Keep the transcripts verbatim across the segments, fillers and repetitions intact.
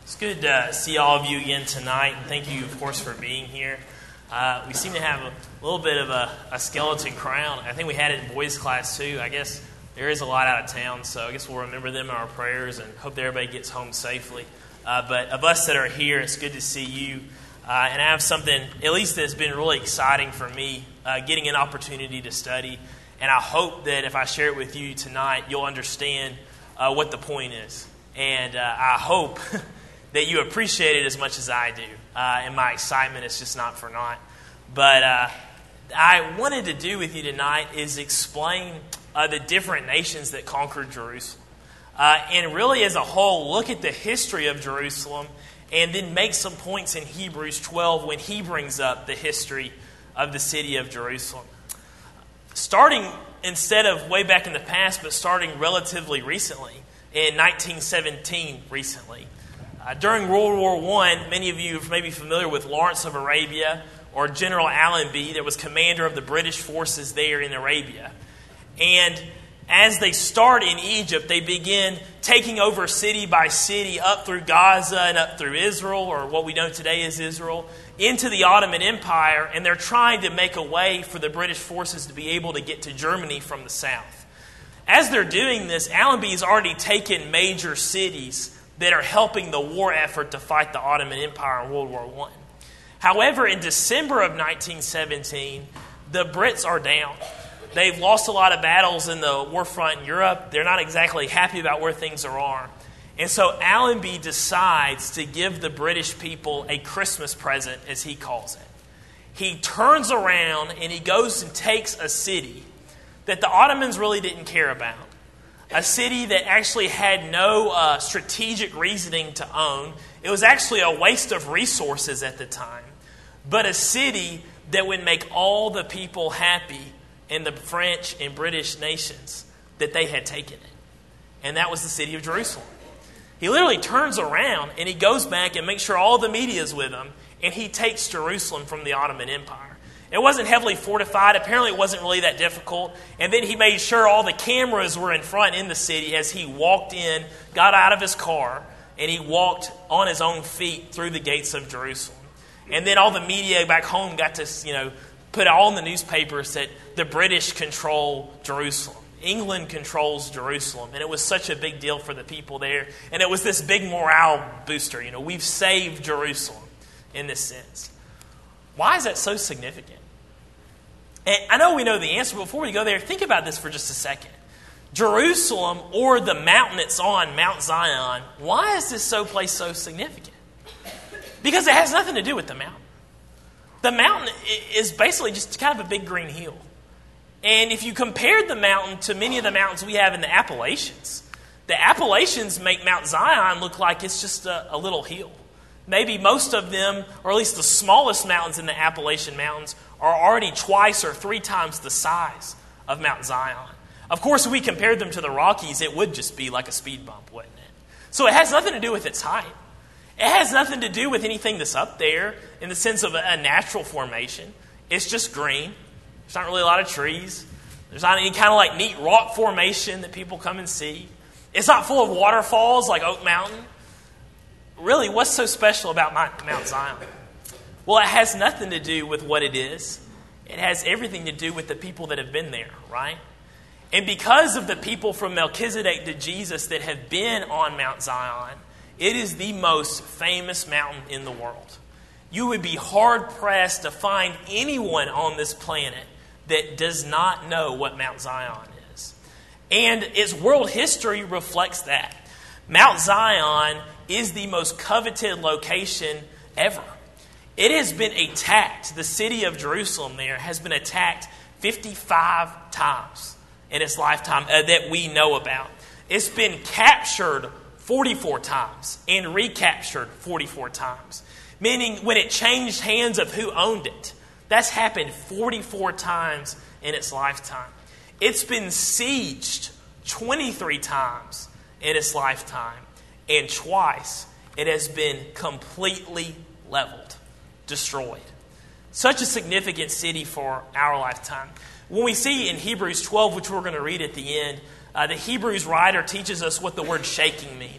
It's good to see all of you again tonight, and thank you, of course, for being here. Uh, we seem to have a little bit of a, a skeleton crowd. I think we had it in boys' class, too. I guess there is a lot out of town, so I guess we'll remember them in our prayers and hope that everybody gets home safely. Uh, but of us that are here, it's good to see you. Uh, and I have something, at least that's been really exciting for me, uh, getting an opportunity to study. And I hope that if I share it with you tonight, you'll understand uh, what the point is. And uh, I hope that you appreciate it as much as I do. Uh, and my excitement is just not for naught. But uh, I wanted to do with you tonight is explain uh, the different nations that conquered Jerusalem. Uh, and really as a whole, look at the history of Jerusalem and then make some points in Hebrews twelve when he brings up the history of the city of Jerusalem. Starting instead of way back in the past, but starting relatively recently, in nineteen seventeen recently. Uh, during World War One, many of you may be familiar with Lawrence of Arabia or General Allenby, that was commander of the British forces there in Arabia. And as they start in Egypt, they begin taking over city by city up through Gaza and up through Israel, or what we know today as Israel, into the Ottoman Empire, and they're trying to make a way for the British forces to be able to get to Germany from the south. As they're doing this, Allenby has already taken major cities that are helping the war effort to fight the Ottoman Empire in World War One. However, in December of nineteen seventeen, the Brits are down. They've lost a lot of battles in the war front in Europe. They're not exactly happy about where things are. And so Allenby decides to give the British people a Christmas present, as he calls it. He turns around and he goes and takes a city that the Ottomans really didn't care about. A city that actually had no uh, strategic reasoning to own. It was actually a waste of resources at the time. But a city that would make all the people happy in the French and British nations that they had taken it. And that was the city of Jerusalem. He literally turns around and he goes back and makes sure all the media is with him, and he takes Jerusalem from the Ottoman Empire. It wasn't heavily fortified. Apparently it wasn't really that difficult. And then he made sure all the cameras were in front in the city as he walked in, got out of his car, and he walked on his own feet through the gates of Jerusalem. And then all the media back home got to, you know, put all in the newspapers that the British control Jerusalem. England controls Jerusalem. And it was such a big deal for the people there. And it was this big morale booster. You know, we've saved Jerusalem in this sense. Why is that so significant? And I know we know the answer, but before we go there, think about this for just a second. Jerusalem, or the mountain it's on, Mount Zion, why is this so place so significant? Because it has nothing to do with the mountain. The mountain is basically just kind of a big green hill. And if you compared the mountain to many of the mountains we have in the Appalachians, the Appalachians make Mount Zion look like it's just a, a little hill. Maybe most of them, or at least the smallest mountains in the Appalachian Mountains, are already twice or three times the size of Mount Zion. Of course, if we compared them to the Rockies, it would just be like a speed bump, wouldn't it? So it has nothing to do with its height. It has nothing to do with anything that's up there in the sense of a, a natural formation. It's just green. There's not really a lot of trees. There's not any kind of like neat rock formation that people come and see. It's not full of waterfalls like Oak Mountain. Really, what's so special about Mount Zion? Well, it has nothing to do with what it is. It has everything to do with the people that have been there, right? And because of the people from Melchizedek to Jesus that have been on Mount Zion, it is the most famous mountain in the world. You would be hard-pressed to find anyone on this planet that does not know what Mount Zion is. And its world history reflects that. Mount Zion is the most coveted location ever. It has been attacked. The city of Jerusalem there has been attacked fifty-five times in its lifetime uh, that we know about. It's been captured forty-four times and recaptured forty-four times. Meaning when it changed hands of who owned it, that's happened forty-four times in its lifetime. It's been sieged twenty-three times in its lifetime. And twice, it has been completely leveled, destroyed. Such a significant city for our lifetime. When we see in Hebrews twelve, which we're going to read at the end, uh, the Hebrews writer teaches us what the word shaking means.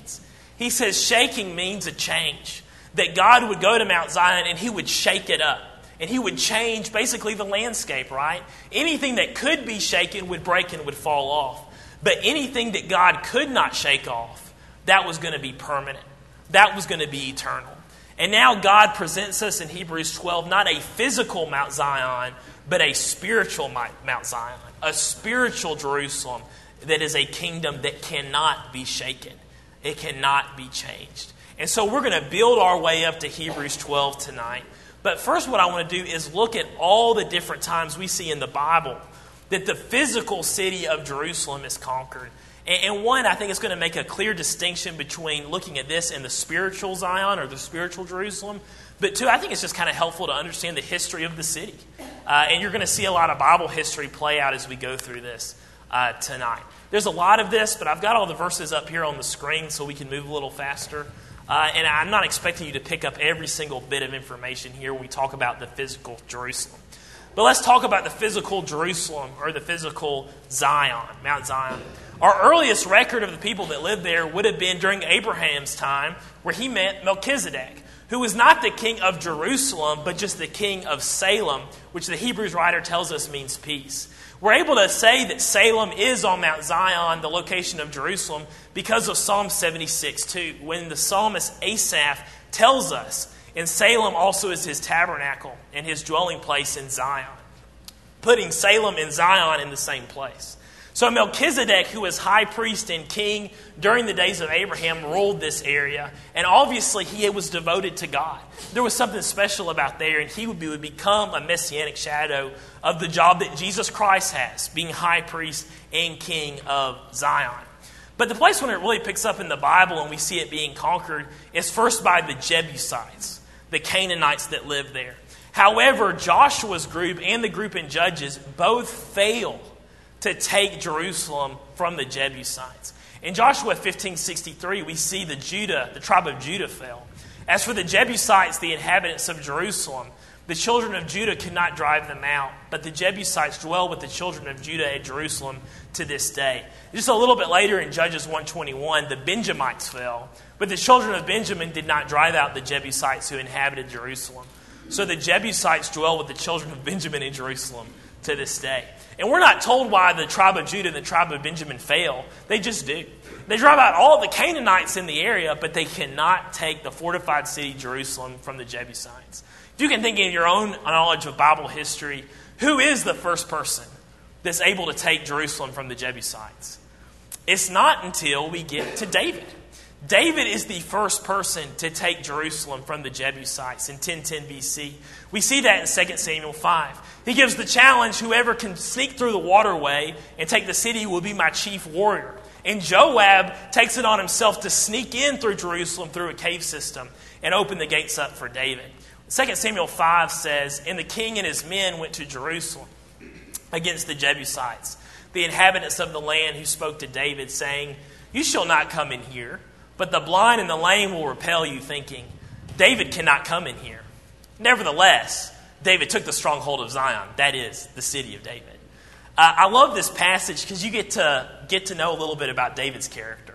He says shaking means a change. That God would go to Mount Zion and he would shake it up. And he would change basically the landscape, right? Anything that could be shaken would break and would fall off. But anything that God could not shake off, that was going to be permanent. That was going to be eternal. And now God presents us in Hebrews twelve, not a physical Mount Zion, but a spiritual Mount Zion. A spiritual Jerusalem that is a kingdom that cannot be shaken. It cannot be changed. And so we're going to build our way up to Hebrews twelve tonight. But first what I want to do is look at all the different times we see in the Bible that the physical city of Jerusalem is conquered. And one, I think it's going to make a clear distinction between looking at this and the spiritual Zion or the spiritual Jerusalem. But two, I think it's just kind of helpful to understand the history of the city. Uh, and you're going to see a lot of Bible history play out as we go through this uh, tonight. There's a lot of this, but I've got all the verses up here on the screen so we can move a little faster. Uh, and I'm not expecting you to pick up every single bit of information here when we talk about the physical Jerusalem. But let's talk about the physical Jerusalem or the physical Zion, Mount Zion. Our earliest record of the people that lived there would have been during Abraham's time, where he met Melchizedek, who was not the king of Jerusalem, but just the king of Salem, which the Hebrews writer tells us means peace. We're able to say that Salem is on Mount Zion, the location of Jerusalem, because of Psalm seventy-six two, when the psalmist Asaph tells us, and Salem also is his tabernacle and his dwelling place in Zion, putting Salem and Zion in the same place. So Melchizedek, who was high priest and king during the days of Abraham, ruled this area. And obviously he was devoted to God. There was something special about there, and he would, be, would become a messianic shadow of the job that Jesus Christ has, being high priest and king of Zion. But the place when it really picks up in the Bible and we see it being conquered is first by the Jebusites, the Canaanites that lived there. However, Joshua's group and the group in Judges both fail to take Jerusalem from the Jebusites. In Joshua fifteen sixty-three, we see the Judah, the tribe of Judah fell. As for the Jebusites, the inhabitants of Jerusalem, the children of Judah could not drive them out, but the Jebusites dwell with the children of Judah at Jerusalem to this day. Just a little bit later in Judges one twenty-one, the Benjamites fell, but the children of Benjamin did not drive out the Jebusites who inhabited Jerusalem. So the Jebusites dwell with the children of Benjamin in Jerusalem to this day. And we're not told why the tribe of Judah and the tribe of Benjamin fail. They just do. They drive out all the Canaanites in the area, but they cannot take the fortified city Jerusalem from the Jebusites. If you can think in your own knowledge of Bible history, who is the first person that's able to take Jerusalem from the Jebusites? It's not until we get to David. David is the first person to take Jerusalem from the Jebusites in ten ten B C. We see that in Second Samuel five. He gives the challenge, whoever can sneak through the waterway and take the city will be my chief warrior. And Joab takes it on himself to sneak in through Jerusalem through a cave system and open the gates up for David. Second Samuel five says, and the king and his men went to Jerusalem against the Jebusites, the inhabitants of the land who spoke to David, saying, you shall not come in here. But the blind and the lame will repel you, thinking, David cannot come in here. Nevertheless, David took the stronghold of Zion. That is, the city of David. Uh, I love this passage because you get to get to know a little bit about David's character.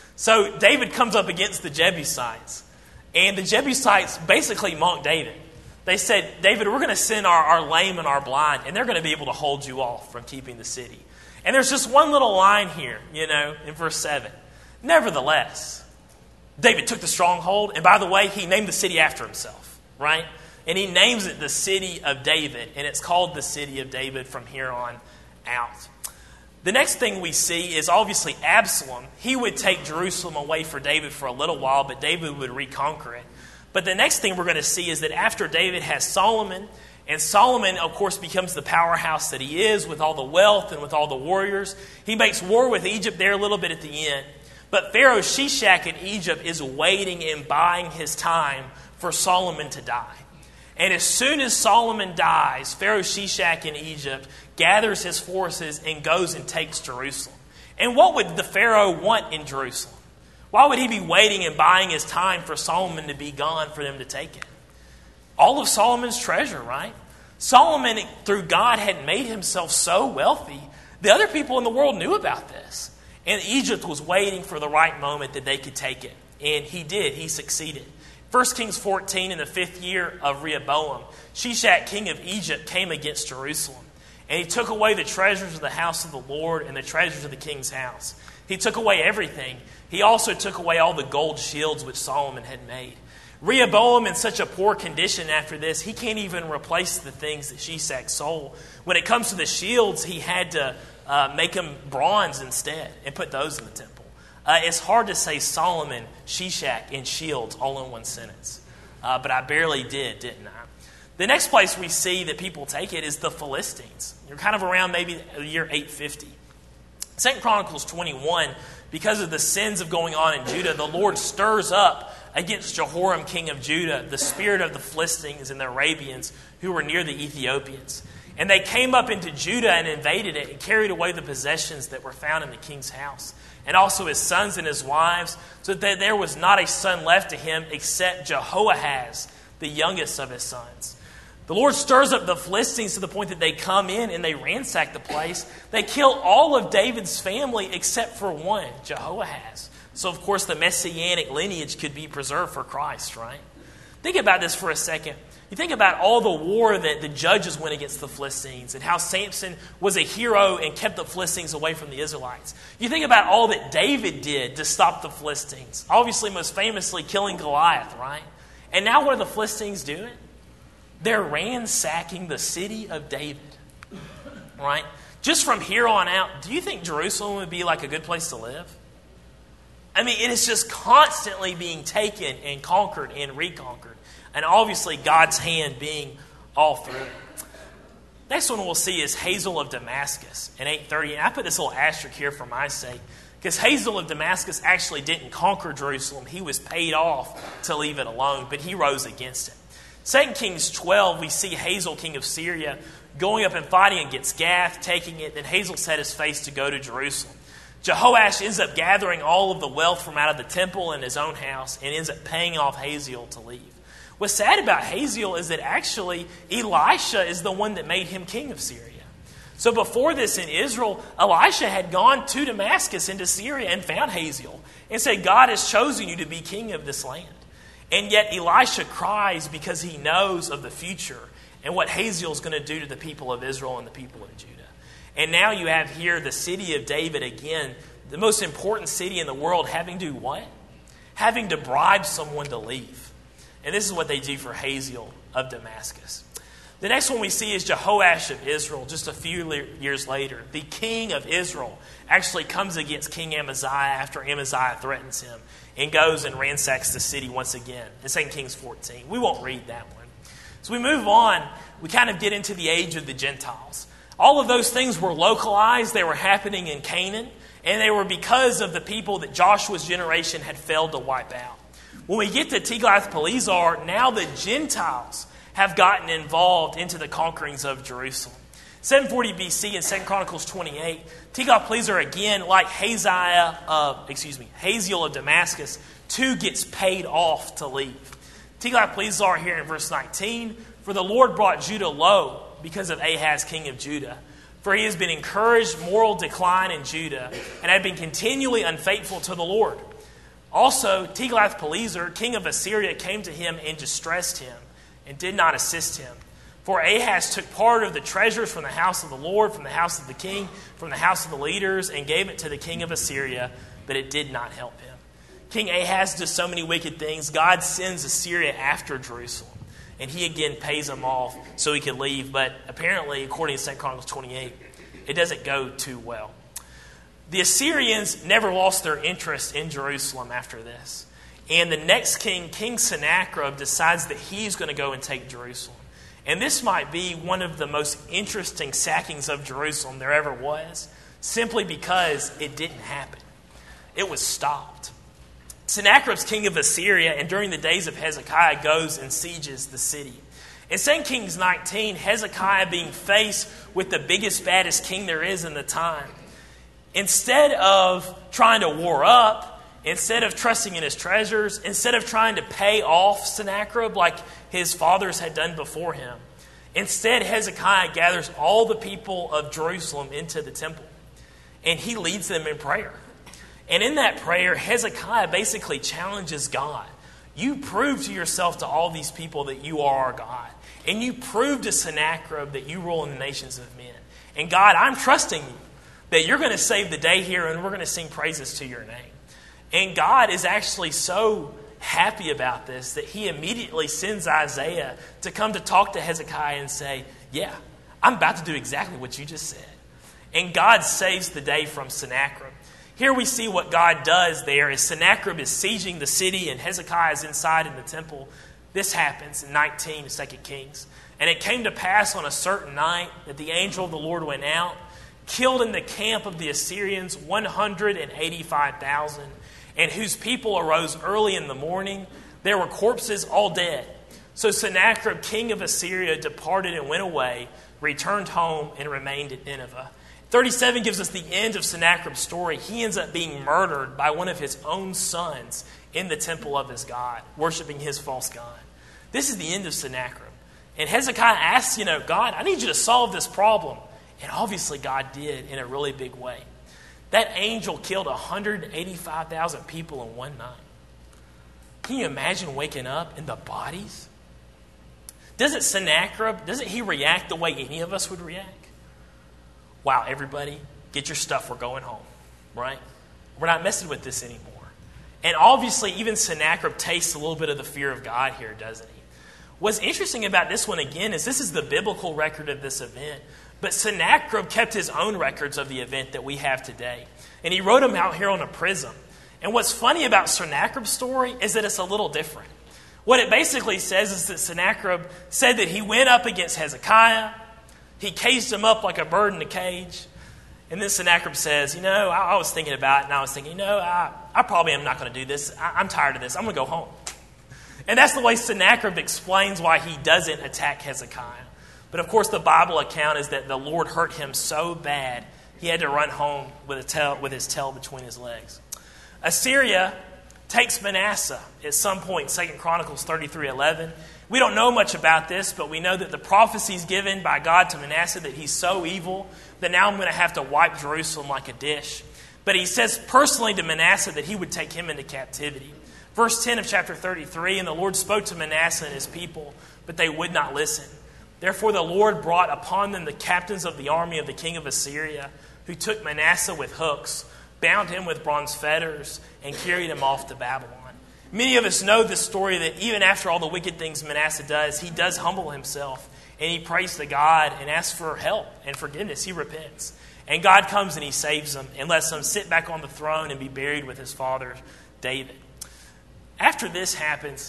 So David comes up against the Jebusites. And the Jebusites basically mocked David. They said, David, we're going to send our, our lame and our blind, and they're going to be able to hold you off from keeping the city. And there's just one little line here, you know, in verse seven. Nevertheless, David took the stronghold, and by the way, he named the city after himself, right? And he names it the city of David, and it's called the city of David from here on out. The next thing we see is obviously Absalom. He would take Jerusalem away for David for a little while, but David would reconquer it. But the next thing we're going to see is that after David has Solomon, and Solomon, of course, becomes the powerhouse that he is with all the wealth and with all the warriors. He makes war with Egypt there a little bit at the end. But Pharaoh Shishak in Egypt is waiting and buying his time for Solomon to die. And as soon as Solomon dies, Pharaoh Shishak in Egypt gathers his forces and goes and takes Jerusalem. And what would the Pharaoh want in Jerusalem? Why would he be waiting and buying his time for Solomon to be gone for them to take it? All of Solomon's treasure, right? Solomon, through God, had made himself so wealthy. The other people in the world knew about this. And Egypt was waiting for the right moment that they could take it And he did. He succeeded. First Kings fourteen, in the fifth year of Rehoboam, Shishak, king of Egypt, came against Jerusalem. And he took away the treasures of the house of the Lord and the treasures of the king's house. He took away everything. He also took away all the gold shields which Solomon had made. Rehoboam, in such a poor condition after this, he can't even replace the things that Shishak sold. When it comes to the shields, he had to uh, make them bronze instead and put those in the temple. Uh, it's hard to say Solomon, Shishak, and shields all in one sentence. Uh, but I barely did, didn't I? The next place we see that people take it is the Philistines. You're kind of around maybe the year eight fifty. Second Chronicles twenty-one, because of the sins of going on in Judah, the Lord stirs up against Jehoram, king of Judah, the spirit of the Philistines and the Arabians who were near the Ethiopians. And they came up into Judah and invaded it and carried away the possessions that were found in the king's house, and also his sons and his wives, so that there was not a son left to him except Jehoahaz, the youngest of his sons. The Lord stirs up the Philistines to the point that they come in and they ransack the place. They kill all of David's family except for one, Jehoahaz. So, of course, the messianic lineage could be preserved for Christ, right? Think about this for a second. You think about all the war that the judges went against the Philistines and how Samson was a hero and kept the Philistines away from the Israelites. You think about all that David did to stop the Philistines. Obviously, most famously, killing Goliath, right? And now what are the Philistines doing? They're ransacking the city of David, right? Just from here on out, do you think Jerusalem would be like a good place to live? I mean, it is just constantly being taken and conquered and reconquered. And obviously God's hand being all through it. Next one we'll see is Hazael of Damascus in eight thirty. And I put this little asterisk here for my sake, because Hazael of Damascus actually didn't conquer Jerusalem. He was paid off to leave it alone, but he rose against it. Second Kings twelve, we see Hazael, king of Syria, going up and fighting against Gath, taking it. Then Hazael set his face to go to Jerusalem. Jehoash ends up gathering all of the wealth from out of the temple and his own house and ends up paying off Hazael to leave. What's sad about Hazael is that actually Elisha is the one that made him king of Syria. So before this in Israel, Elisha had gone to Damascus into Syria and found Hazael and said, God has chosen you to be king of this land. And yet Elisha cries because he knows of the future and what Hazael is going to do to the people of Israel and the people of Judah. And now you have here the city of David again, the most important city in the world, having to do what? Having to bribe someone to leave. And this is what they do for Hazael of Damascus. The next one we see is Jehoash of Israel just a few years later. The king of Israel actually comes against King Amaziah after Amaziah threatens him and goes and ransacks the city once again in Second Kings fourteen. We won't read that one. So we move on. We kind of get into the age of the Gentiles. All of those things were localized. They were happening in Canaan. And they were because of the people that Joshua's generation had failed to wipe out. When we get to Tiglath-Pileser, now the Gentiles have gotten involved into the conquerings of Jerusalem. seven forty B C in Second Chronicles twenty-eight, Tiglath-Pileser again, like Hazael, uh, excuse me, Hazael of Damascus, too gets paid off to leave. Tiglath-Pileser here in verse nineteen, for the Lord brought Judah low because of Ahaz, king of Judah. For he has been encouraged moral decline in Judah and had been continually unfaithful to the Lord. Also, Tiglath-Pileser, king of Assyria, came to him and distressed him and did not assist him. For Ahaz took part of the treasures from the house of the Lord, from the house of the king, from the house of the leaders, and gave it to the king of Assyria, but it did not help him. King Ahaz does so many wicked things. God sends Assyria after Jerusalem, and he again pays them off so he could leave. But apparently, according to Second Chronicles twenty-eight, it doesn't go too well. The Assyrians never lost their interest in Jerusalem after this. And the next king, King Sennacherib, decides that he's going to go and take Jerusalem. And this might be one of the most interesting sackings of Jerusalem there ever was, simply because it didn't happen. It was stopped. Sennacherib's king of Assyria, and during the days of Hezekiah, goes and sieges the city. In Second Kings nineteen, Hezekiah being faced with the biggest, baddest king there is in the time, instead of trying to war up, instead of trusting in his treasures, instead of trying to pay off Sennacherib like his fathers had done before him, instead Hezekiah gathers all the people of Jerusalem into the temple, and he leads them in prayer. And in that prayer, Hezekiah basically challenges God. You prove to yourself to all these people that you are our God. And you prove to Sennacherib that you rule in the nations of men. And God, I'm trusting you that you're going to save the day here and we're going to sing praises to your name. And God is actually so happy about this that he immediately sends Isaiah to come to talk to Hezekiah and say, yeah, I'm about to do exactly what you just said. And God saves the day from Sennacherib. Here we see what God does there as Sennacherib is sieging the city and Hezekiah is inside in the temple. This happens in nineteen, Second Kings. And it came to pass on a certain night that the angel of the Lord went out, killed in the camp of the Assyrians one hundred eighty-five thousand, and whose people arose early in the morning. There were corpses all dead. So Sennacherib, king of Assyria, departed and went away, returned home, and remained at Nineveh. thirty-seven gives us the end of Sennacherib's story. He ends up being murdered by one of his own sons in the temple of his God, worshiping his false god. This is the end of Sennacherib. And Hezekiah asks, you know, God, I need you to solve this problem. And obviously God did in a really big way. That angel killed one hundred eighty-five thousand people in one night. Can you imagine waking up in the bodies? Doesn't Sennacherib, doesn't he react the way any of us would react? Wow, everybody, get your stuff, we're going home, right? We're not messing with this anymore. And obviously, even Sennacherib tastes a little bit of the fear of God here, doesn't he? What's interesting about this one, again, is this is the biblical record of this event. But Sennacherib kept his own records of the event that we have today. And he wrote them out here on a prism. And what's funny about Sennacherib's story is that it's a little different. What it basically says is that Sennacherib said that he went up against Hezekiah. He caged him up like a bird in a cage. And then Sennacherib says, you know, I, I was thinking about it, and I was thinking, you know, I, I probably am not going to do this. I, I'm tired of this. I'm going to go home. And that's the way Sennacherib explains why he doesn't attack Hezekiah. But of course, the Bible account is that the Lord hurt him so bad, he had to run home with, a tail, with his tail between his legs. Assyria takes Manasseh at some point, Second Chronicles thirty-three eleven. We don't know much about this, but we know that the prophecies given by God to Manasseh that he's so evil that now I'm going to have to wipe Jerusalem like a dish. But he says personally to Manasseh that he would take him into captivity. Verse ten of chapter thirty-three, and the Lord spoke to Manasseh and his people, but they would not listen. Therefore the Lord brought upon them the captains of the army of the king of Assyria, who took Manasseh with hooks, bound him with bronze fetters, and carried him off to Babylon. Many of us know this story that even after all the wicked things Manasseh does, he does humble himself, and he prays to God and asks for help and forgiveness. He repents. And God comes and he saves him and lets him sit back on the throne and be buried with his father, David. After this happens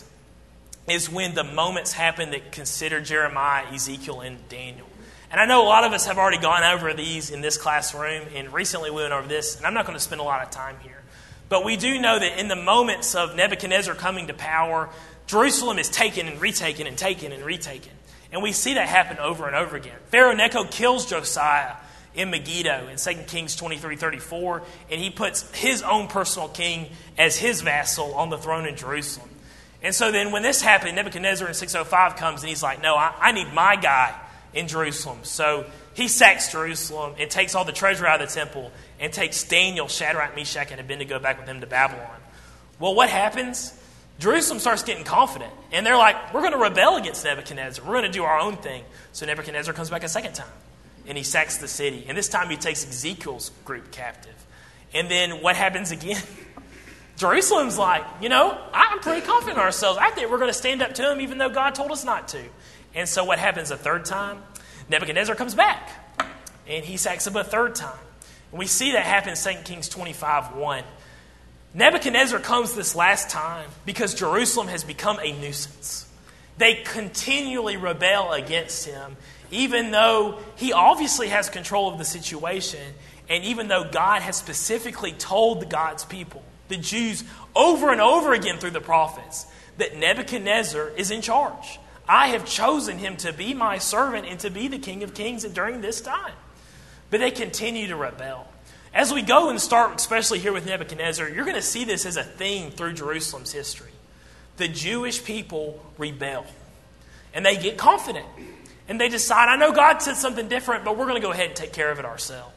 is when the moments happen that consider Jeremiah, Ezekiel, and Daniel. And I know a lot of us have already gone over these in this classroom, and recently we went over this, and I'm not going to spend a lot of time here. But we do know that in the moments of Nebuchadnezzar coming to power, Jerusalem is taken and retaken and taken and retaken. And we see that happen over and over again. Pharaoh Necho kills Josiah in Megiddo in Second Kings twenty-three thirty-four, and he puts his own personal king as his vassal on the throne in Jerusalem. And so then when this happened, Nebuchadnezzar in six oh five comes and he's like, no, I, I need my guy in Jerusalem. So he sacks Jerusalem and takes all the treasure out of the temple and takes Daniel, Shadrach, Meshach, and Abednego back with him to Babylon. Well, what happens? Jerusalem starts getting confident. And they're like, we're going to rebel against Nebuchadnezzar. We're going to do our own thing. So Nebuchadnezzar comes back a second time. And he sacks the city. And this time he takes Ezekiel's group captive. And then what happens again? Jerusalem's like, you know, I'm pretty confident in ourselves. I think we're going to stand up to him even though God told us not to. And so what happens a third time? Nebuchadnezzar comes back. And he sacks him a third time. And we see that happen in Second Kings twenty-five one. Nebuchadnezzar comes this last time because Jerusalem has become a nuisance. They continually rebel against him, even though he obviously has control of the situation, and even though God has specifically told God's people, the Jews, over and over again through the prophets, that Nebuchadnezzar is in charge. I have chosen him to be my servant and to be the King of Kings during this time. But they continue to rebel. As we go and start, especially here with Nebuchadnezzar, you're going to see this as a theme through Jerusalem's history. The Jewish people rebel. And they get confident. And they decide, I know God said something different, but we're going to go ahead and take care of it ourselves.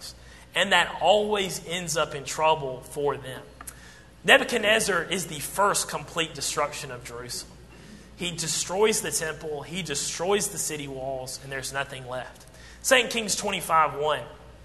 And that always ends up in trouble for them. Nebuchadnezzar is the first complete destruction of Jerusalem. He destroys the temple, he destroys the city walls, and there's nothing left. Second Kings twenty-five one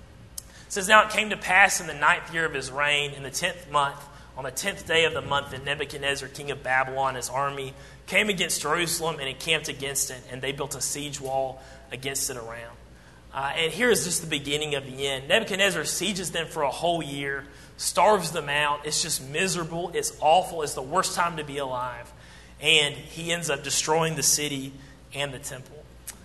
says, "Now it came to pass in the ninth year of his reign, in the tenth month, on the tenth day of the month, that Nebuchadnezzar, king of Babylon, his army, came against Jerusalem and encamped against it, and they built a siege wall against it around." Uh, and here is just the beginning of the end. Nebuchadnezzar sieges them for a whole year, starves them out. It's just miserable. It's awful. It's the worst time to be alive. And he ends up destroying the city and the temple.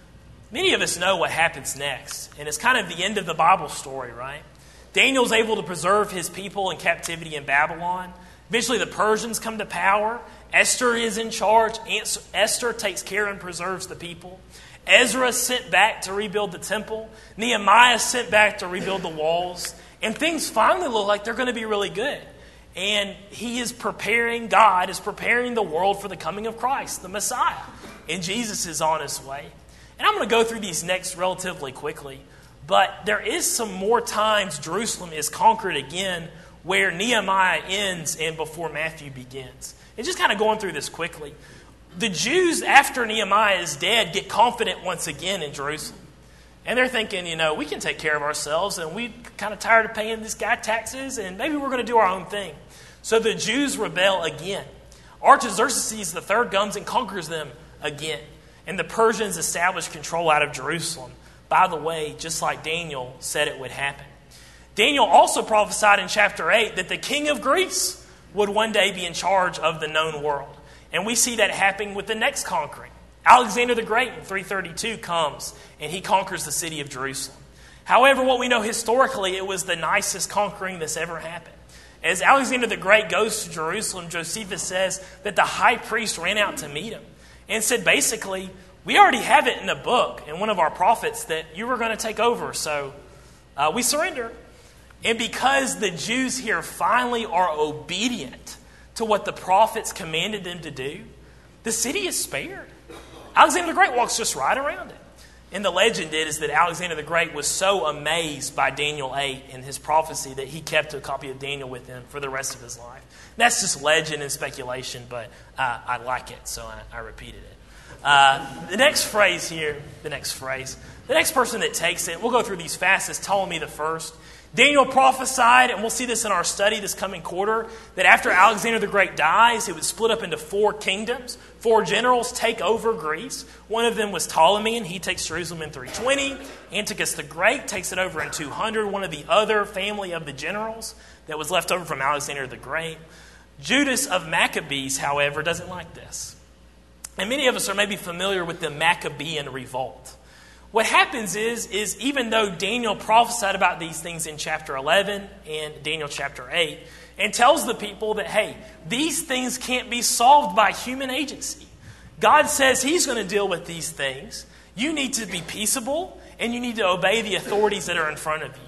Many of us know what happens next. And it's kind of the end of the Bible story, right? Daniel's able to preserve his people in captivity in Babylon. Eventually the Persians come to power. Esther is in charge. Esther takes care and preserves the people. Ezra sent back to rebuild the temple. Nehemiah sent back to rebuild the walls. And things finally look like they're going to be really good. And he is preparing, God is preparing the world for the coming of Christ, the Messiah. And Jesus is on his way. And I'm going to go through these next relatively quickly. But there is some more times Jerusalem is conquered again where Nehemiah ends and before Matthew begins. And just kind of going through this quickly. The Jews, after Nehemiah is dead, get confident once again in Jerusalem. And they're thinking, you know, we can take care of ourselves, and we're kind of tired of paying this guy taxes, and maybe we're going to do our own thing. So the Jews rebel again. Artaxerxes the third comes and conquers them again. And the Persians establish control out of Jerusalem. By the way, just like Daniel said it would happen. Daniel also prophesied in chapter eight that the king of Greece would one day be in charge of the known world. And we see that happening with the next conquering. Alexander the Great in three thirty-two comes and he conquers the city of Jerusalem. However, what we know historically, it was the nicest conquering that's ever happened. As Alexander the Great goes to Jerusalem, Josephus says that the high priest ran out to meet him and said, basically, we already have it in a book in one of our prophets that you were going to take over, so uh, we surrender. And because the Jews here finally are obedient to what the prophets commanded them to do, the city is spared. Alexander the Great walks just right around it. And the legend is that Alexander the Great was so amazed by Daniel eight and his prophecy that he kept a copy of Daniel with him for the rest of his life. That's just legend and speculation, but uh, I like it, so I, I repeated it. Uh, the next phrase here, the next phrase, the next person that takes it, we'll go through these fast, is Ptolemy the First. Daniel prophesied, and we'll see this in our study this coming quarter, that after Alexander the Great dies, it would split up into four kingdoms. Four generals take over Greece. One of them was Ptolemy, and he takes Jerusalem in three twenty. Antiochus the Great takes it over in two hundred. One of the other family of the generals that was left over from Alexander the Great. Judas of Maccabees, however, doesn't like this. And many of us are maybe familiar with the Maccabean revolt. What happens is, is even though Daniel prophesied about these things in chapter eleven and Daniel chapter eight, and tells the people that, hey, these things can't be solved by human agency. God says he's going to deal with these things. You need to be peaceable, and you need to obey the authorities that are in front of you.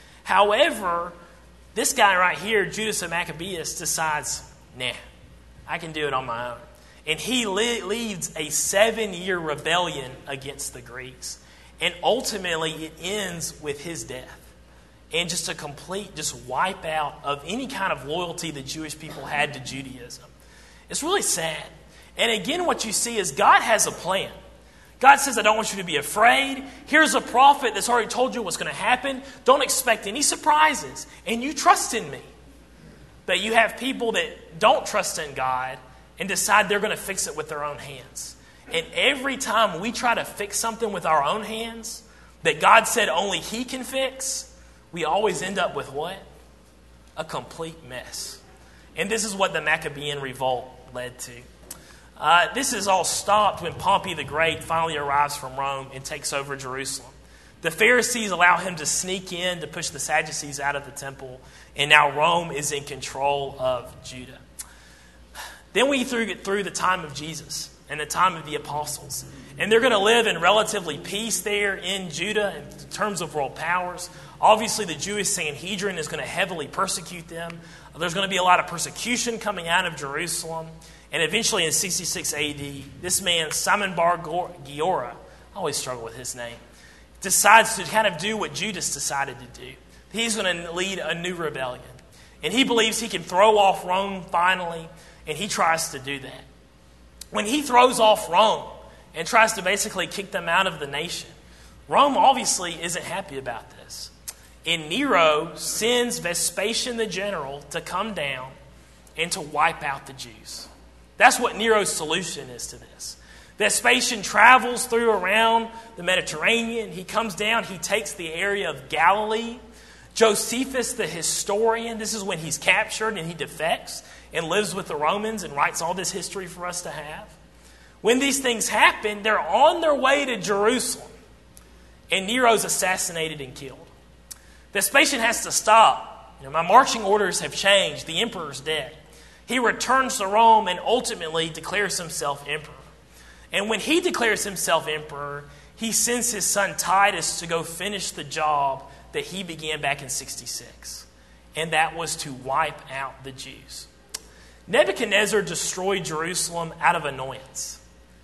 However, this guy right here, Judas of Maccabeus, decides, nah, I can do it on my own. And he le- leads a seven-year rebellion against the Greeks. And ultimately, it ends with his death. And just a complete just wipe out of any kind of loyalty the Jewish people had to Judaism. It's really sad. And again, what you see is God has a plan. God says, I don't want you to be afraid. Here's a prophet that's already told you what's going to happen. Don't expect any surprises. And you trust in me. But you have people that don't trust in God and decide they're going to fix it with their own hands. And every time we try to fix something with our own hands that God said only He can fix, we always end up with what? A complete mess. And this is what the Maccabean revolt led to. Uh, this is all stopped when Pompey the Great finally arrives from Rome and takes over Jerusalem. The Pharisees allow him to sneak in to push the Sadducees out of the temple. And now Rome is in control of Judah. Then we get through the time of Jesus and the time of the apostles. And they're going to live in relatively peace there in Judah in terms of world powers. Obviously, the Jewish Sanhedrin is going to heavily persecute them. There's going to be a lot of persecution coming out of Jerusalem. And eventually in sixty-six A D, this man, Simon Bar Giora, I always struggle with his name, decides to kind of do what Judas decided to do. he's going to lead a new rebellion. And he believes he can throw off Rome finally, and he tries to do that. When he throws off Rome and tries to basically kick them out of the nation, Rome obviously isn't happy about this. And Nero sends Vespasian the general to come down and to wipe out the Jews. That's what Nero's solution is to this. Vespasian travels through around the Mediterranean. He comes down. He takes the area of Galilee. Josephus, the historian, this is when he's captured and he defects and lives with the Romans and writes all this history for us to have. When these things happen, they're on their way to Jerusalem. And Nero's assassinated and killed. Vespasian has to stop. You know, my marching orders have changed. The emperor's dead. He returns to Rome and ultimately declares himself emperor. And when he declares himself emperor, he sends his son Titus to go finish the job that he began back in sixty-six. And that was to wipe out the Jews. Nebuchadnezzar destroyed Jerusalem out of annoyance.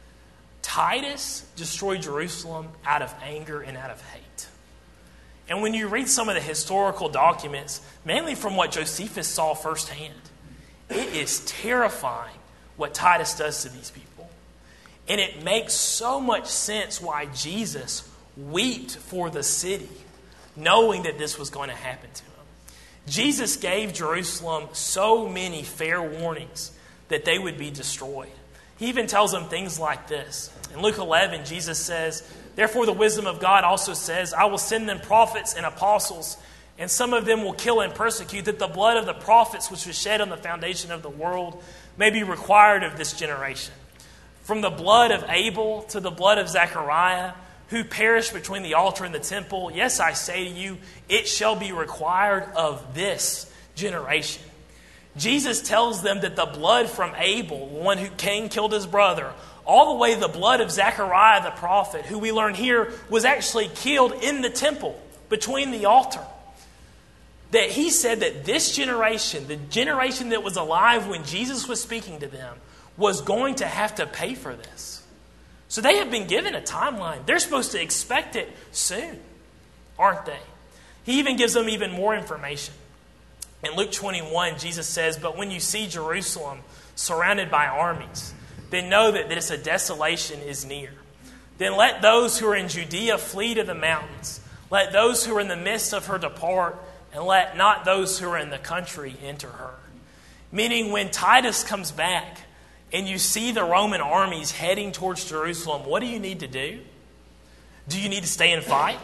Titus destroyed Jerusalem out of anger and out of hate. And when you read some of the historical documents, mainly from what Josephus saw firsthand, it is terrifying what Titus does to these people. And it makes so much sense why Jesus wept for the city, knowing that this was going to happen to him. Jesus gave Jerusalem so many fair warnings that they would be destroyed. He even tells them things like this. In Luke eleven, Jesus says, "Therefore the wisdom of God also says, I will send them prophets and apostles, and some of them will kill and persecute, that the blood of the prophets which was shed on the foundation of the world may be required of this generation. From the blood of Abel to the blood of Zechariah, who perished between the altar and the temple, yes, I say to you, it shall be required of this generation." Jesus tells them that the blood from Abel, the one who Cain killed his brother, all the way the blood of Zechariah the prophet, who we learn here was actually killed in the temple between the altar. That he said that this generation, the generation that was alive when Jesus was speaking to them, was going to have to pay for this. So they have been given a timeline. They're supposed to expect it soon, aren't they? He even gives them even more information. In Luke twenty-one, Jesus says, "But when you see Jerusalem surrounded by armies, then know that this a desolation is near. Then let those who are in Judea flee to the mountains. Let those who are in the midst of her depart, and let not those who are in the country enter her." Meaning when Titus comes back and you see the Roman armies heading towards Jerusalem, what do you need to do? Do you need to stay and fight?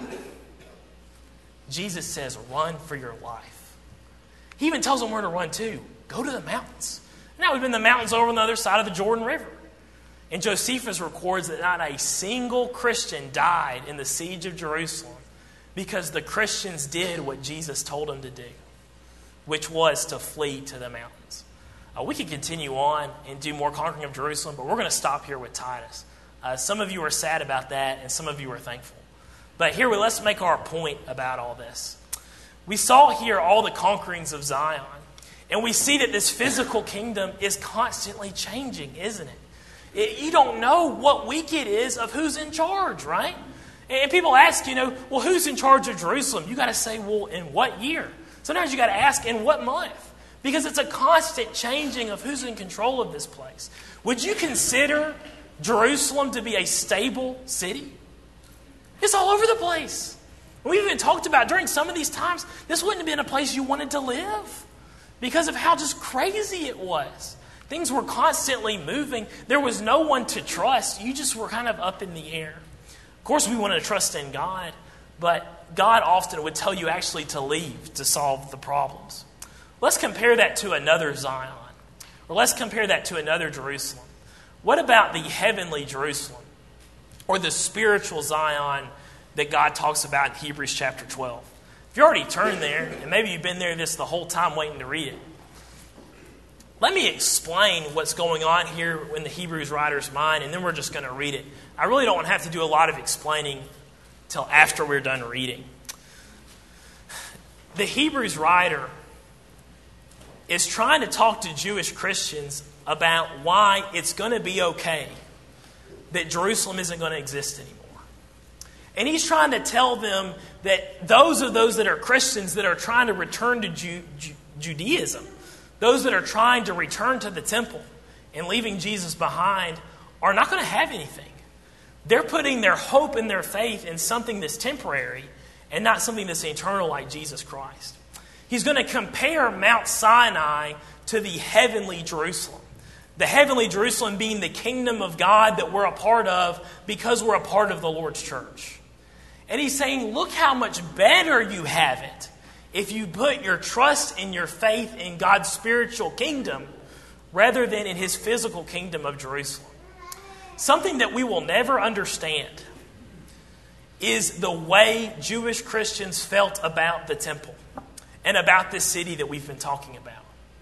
Jesus says, run for your life. He even tells them where to run to. Go to the mountains. Now we've been in the mountains over on the other side of the Jordan River. And Josephus records that not a single Christian died in the siege of Jerusalem because the Christians did what Jesus told them to do, which was to flee to the mountains. Uh, we could continue on and do more conquering of Jerusalem, but we're going to stop here with Titus. Uh, some of you are sad about that, and some of you are thankful. But here, we let's make our point about all this. We saw here all the conquerings of Zion, and we see that this physical kingdom is constantly changing, isn't it? it you don't know what week it is of who's in charge, right? And people ask, you know, well, who's in charge of Jerusalem? You got to say, well, in what year? Sometimes you got to ask, in what month? Because it's a constant changing of who's in control of this place. Would you consider Jerusalem to be a stable city? It's all over the place. We've even talked about during some of these times, this wouldn't have been a place you wanted to live because of how just crazy it was. Things were constantly moving. There was no one to trust. You just were kind of up in the air. Of course, we wanted to trust in God, but God often would tell you actually to leave to solve the problems. Let's compare that to another Zion, or let's compare that to another Jerusalem. What about the heavenly Jerusalem, or the spiritual Zion that God talks about in Hebrews chapter twelve? If you already turned there, and maybe you've been there this the whole time waiting to read it, let me explain what's going on here in the Hebrews writer's mind, and then we're just going to read it. I really don't want to have to do a lot of explaining till after we're done reading. The Hebrews writer is trying to talk to Jewish Christians about why it's going to be okay that Jerusalem isn't going to exist anymore. And he's trying to tell them that those are those that are Christians that are trying to return to Ju- Ju- Judaism, those that are trying to return to the temple and leaving Jesus behind, are not going to have anything. They're putting their hope and their faith in something that's temporary and not something that's eternal like Jesus Christ. He's going to compare Mount Sinai to the heavenly Jerusalem. The heavenly Jerusalem being the kingdom of God that we're a part of because we're a part of the Lord's church. And he's saying, look how much better you have it if you put your trust and your faith in God's spiritual kingdom rather than in his physical kingdom of Jerusalem. Something that we will never understand is the way Jewish Christians felt about the temple and about this city that we've been talking about.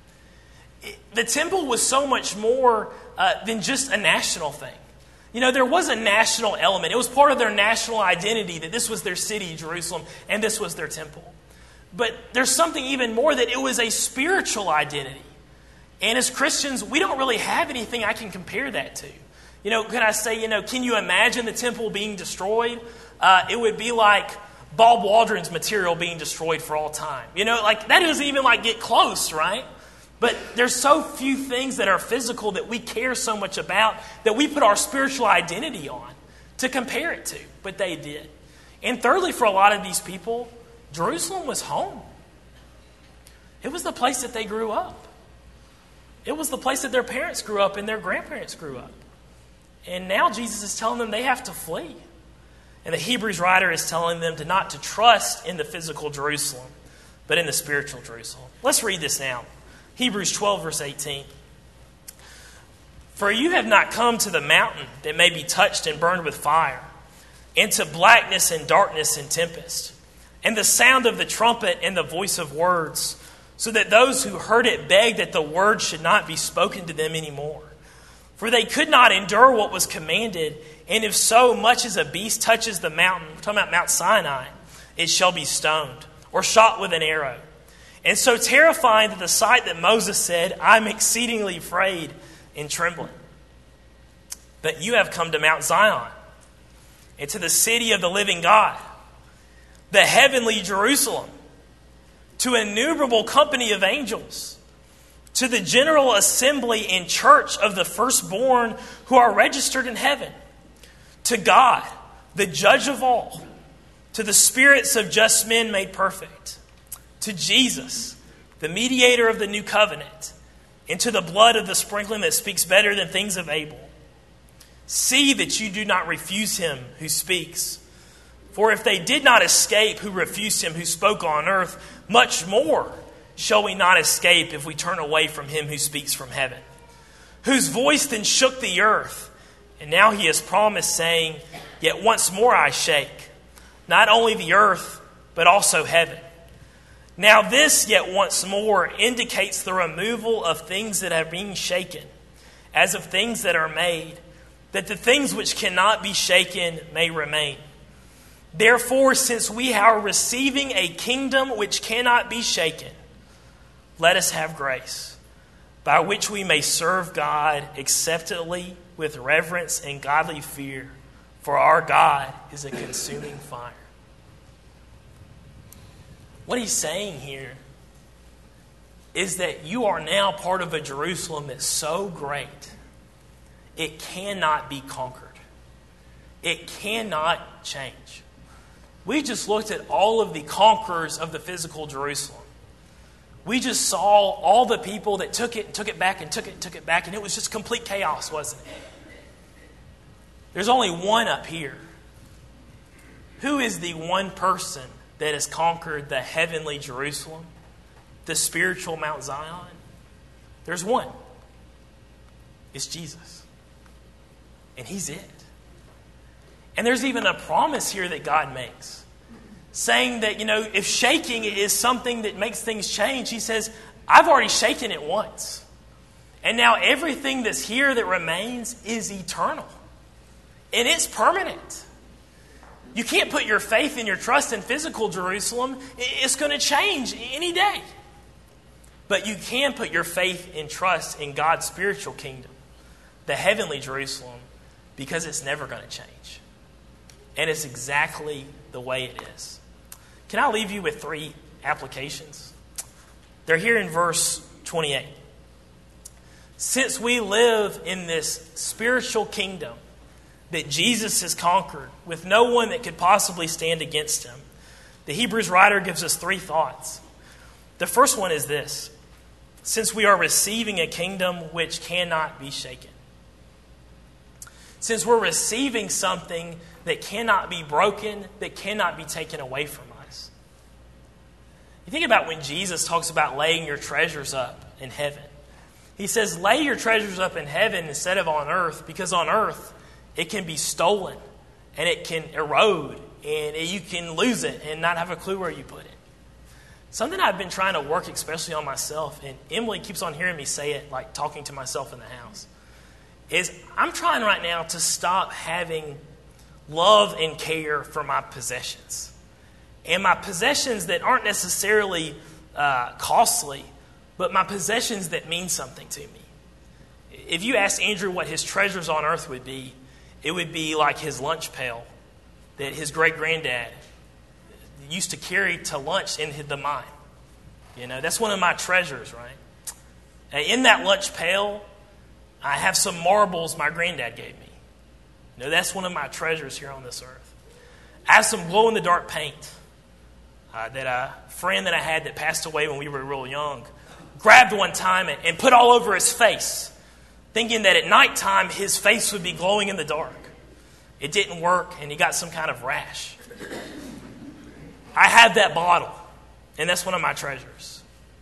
The temple was so much more uh, than just a national thing. You know, there was a national element. It was part of their national identity that this was their city, Jerusalem, and this was their temple. But there's something even more, that it was a spiritual identity. And as Christians, we don't really have anything I can compare that to. You know, can I say, you know, can you imagine the temple being destroyed? Uh, it would be like Bob Waldron's material being destroyed for all time. You know, like that doesn't even like get close, right? But there's so few things that are physical that we care so much about that we put our spiritual identity on to compare it to. But they did. And thirdly, for a lot of these people, Jerusalem was home. It was the place that they grew up. It was the place that their parents grew up and their grandparents grew up. And now Jesus is telling them they have to flee. And the Hebrews writer is telling them to not to trust in the physical Jerusalem, but in the spiritual Jerusalem. Let's read this now. Hebrews twelve, verse eighteen. For you have not come to the mountain that may be touched and burned with fire, and to blackness and darkness and tempest, and the sound of the trumpet and the voice of words, so that those who heard it begged that the word should not be spoken to them anymore. For they could not endure what was commanded, and if so much as a beast touches the mountain, we're talking about Mount Sinai, it shall be stoned, or shot with an arrow. And so terrifying to the sight that Moses said, I'm exceedingly afraid and trembling. But you have come to Mount Zion, and to the city of the living God, the heavenly Jerusalem, to an innumerable company of angels, to the general assembly and church of the firstborn who are registered in heaven, to God, the judge of all, to the spirits of just men made perfect, to Jesus, the mediator of the new covenant, and to the blood of the sprinkling that speaks better than things of Abel. See that you do not refuse him who speaks. For if they did not escape who refused him who spoke on earth, much more shall we not escape if we turn away from him who speaks from heaven, whose voice then shook the earth. And now he has promised, saying, yet once more I shake, not only the earth, but also heaven. Now this, yet once more, indicates the removal of things that are being shaken, as of things that are made, that the things which cannot be shaken may remain. Therefore, since we are receiving a kingdom which cannot be shaken, let us have grace, by which we may serve God acceptably with reverence and godly fear, for our God is a consuming fire. What he's saying here is that you are now part of a Jerusalem that's so great, it cannot be conquered. It cannot change. We just looked at all of the conquerors of the physical Jerusalem. We just saw all the people that took it, took it back, and took it, took it back, and it was just complete chaos, wasn't it? There's only one up here. Who is the one person that has conquered the heavenly Jerusalem, the spiritual Mount Zion? There's one. It's Jesus. And he's it. And there's even a promise here that God makes, saying that, you know, if shaking is something that makes things change, he says, I've already shaken it once. And now everything that's here that remains is eternal. And it's permanent. You can't put your faith and your trust in physical Jerusalem. It's going to change any day. But you can put your faith and trust in God's spiritual kingdom, the heavenly Jerusalem, because it's never going to change. and it's exactly the way it is. Can I leave you with three applications? They're here in verse twenty-eight. Since we live in this spiritual kingdom that Jesus has conquered with no one that could possibly stand against him, the Hebrews writer gives us three thoughts. The first one is this: since we are receiving a kingdom which cannot be shaken. Since we're receiving something that cannot be broken, that cannot be taken away from us. You think about when Jesus talks about laying your treasures up in heaven. He says, lay your treasures up in heaven instead of on earth, because on earth it can be stolen and it can erode and you can lose it and not have a clue where you put it. Something I've been trying to work especially on myself, and Emily keeps on hearing me say it, like talking to myself in the house, is I'm trying right now to stop having love and care for my possessions. And my possessions that aren't necessarily uh, costly, but my possessions that mean something to me. If you asked Andrew what his treasures on earth would be, it would be like his lunch pail that his great-granddad used to carry to lunch in the mine. You know, that's one of my treasures, right? And in that lunch pail, I have some marbles my granddad gave me. You know, that's one of my treasures here on this earth. I have some glow-in-the-dark paint uh, that a friend that I had that passed away when we were real young grabbed one time and, and put all over his face, thinking that at nighttime his face would be glowing in the dark. It didn't work, and he got some kind of rash. I have that bottle, and that's one of my treasures.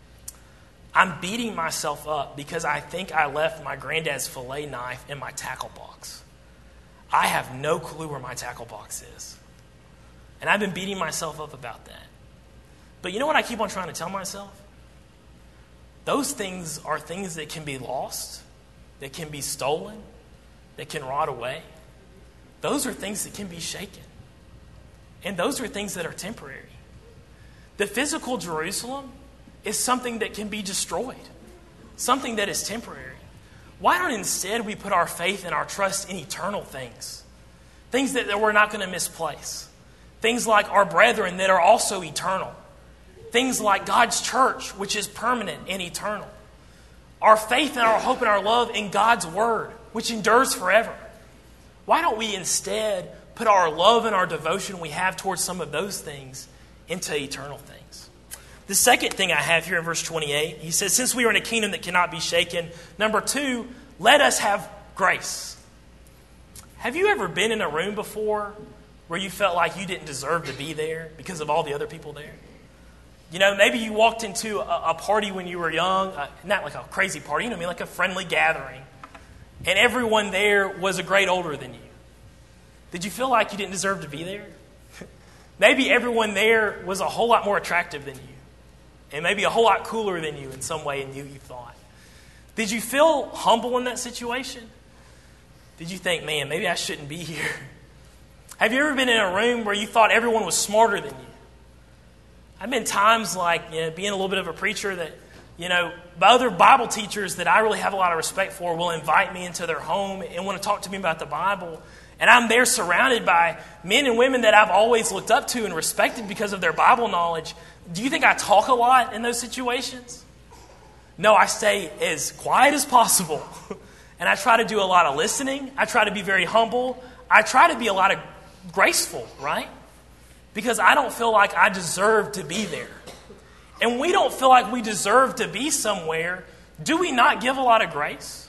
I'm beating myself up because I think I left my granddad's fillet knife in my tackle box. I have no clue where my tackle box is. And I've been beating myself up about that. But you know what I keep on trying to tell myself? Those things are things that can be lost, that can be stolen, that can rot away. Those are things that can be shaken. And those are things that are temporary. The physical Jerusalem is something that can be destroyed, something that is temporary. Why don't instead we put our faith and our trust in eternal things? Things that, that we're not going to misplace. Things like our brethren that are also eternal. Things like God's church, which is permanent and eternal. Our faith and our hope and our love in God's word, which endures forever. Why don't we instead put our love and our devotion we have towards some of those things into eternal things? The second thing I have here in verse twenty-eight, he says, since we are in a kingdom that cannot be shaken, number two, let us have grace. Have you ever been in a room before where you felt like you didn't deserve to be there because of all the other people there? You know, maybe you walked into a, a party when you were young, uh, not like a crazy party, you know what I mean, like a friendly gathering, and everyone there was a grade older than you. Did you feel like you didn't deserve to be there? Maybe everyone there was a whole lot more attractive than you, and maybe a whole lot cooler than you in some way than you, you thought. Did you feel humble in that situation? Did you think, man, maybe I shouldn't be here? Have you ever been in a room where you thought everyone was smarter than you? I've been times like, you know, being a little bit of a preacher that, you know, other Bible teachers that I really have a lot of respect for will invite me into their home and want to talk to me about the Bible. And I'm there surrounded by men and women that I've always looked up to and respected because of their Bible knowledge. Do you think I talk a lot in those situations? No, I stay as quiet as possible. And I try to do a lot of listening. I try to be very humble. I try to be a lot of graceful, right? Because I don't feel like I deserve to be there. And we don't feel like we deserve to be somewhere. Do we not give a lot of grace?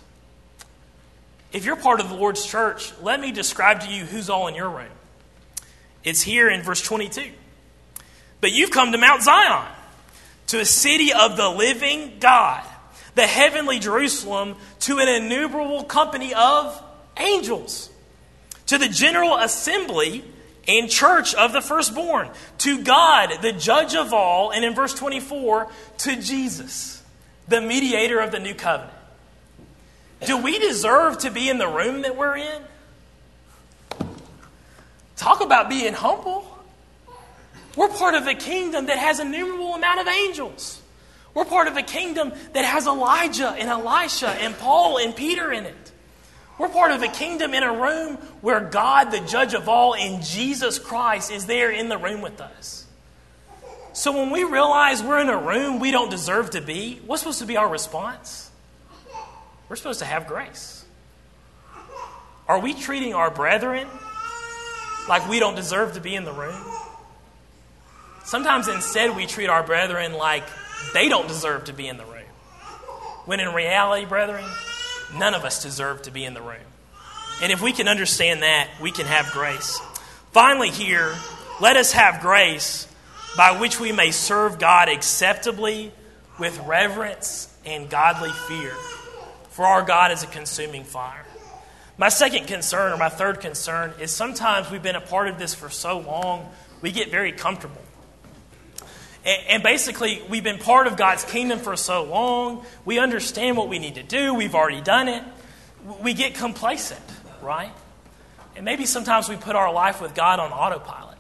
If you're part of the Lord's church, let me describe to you who's all in your room. It's here in verse twenty-two. But you've come to Mount Zion, to a city of the living God, the heavenly Jerusalem, to an innumerable company of angels, to the general assembly and church of the firstborn, to God, the judge of all, and in verse twenty-four, to Jesus, the mediator of the new covenant. Do we deserve to be in the room that we're in? Talk about being humble. We're part of a kingdom that has an innumerable amount of angels. We're part of a kingdom that has Elijah and Elisha and Paul and Peter in it. We're part of a kingdom in a room where God, the judge of all, in Jesus Christ, is there in the room with us. So when we realize we're in a room we don't deserve to be, what's supposed to be our response? We're supposed to have grace. Are we treating our brethren like we don't deserve to be in the room? Sometimes instead we treat our brethren like they don't deserve to be in the room. When in reality, brethren, none of us deserve to be in the room. And if we can understand that, we can have grace. Finally here, let us have grace by which we may serve God acceptably with reverence and godly fear. For our God is a consuming fire. My second concern, or my third concern, is sometimes we've been a part of this for so long, we get very comfortable. And basically, we've been part of God's kingdom for so long. We understand what we need to do. We've already done it. We get complacent, right? And maybe sometimes we put our life with God on autopilot.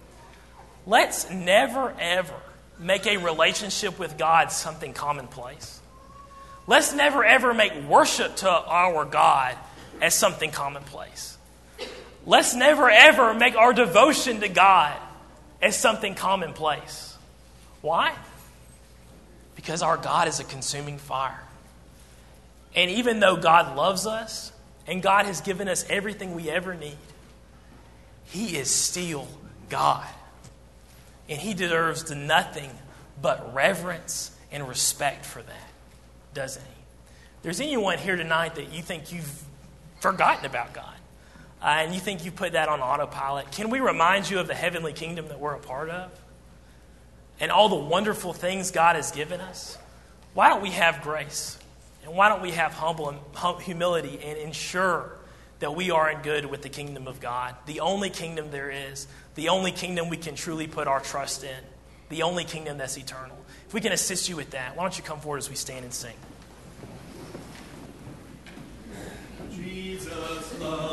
Let's never, ever make a relationship with God something commonplace. Let's never, ever make worship to our God as something commonplace. Let's never, ever make our devotion to God as something commonplace. Why? Because our God is a consuming fire. And even though God loves us and God has given us everything we ever need, He is still God. And He deserves nothing but reverence and respect for that, doesn't He? If there's anyone here tonight that you think you've forgotten about God, uh, and you think you put that on autopilot, can we remind you of the heavenly kingdom that we're a part of? And all the wonderful things God has given us? Why don't we have grace? And why don't we have humble humility and ensure that we are in good with the kingdom of God? The only kingdom there is. The only kingdom we can truly put our trust in. The only kingdom that's eternal. If we can assist you with that, why don't you come forward as we stand and sing? Jesus loves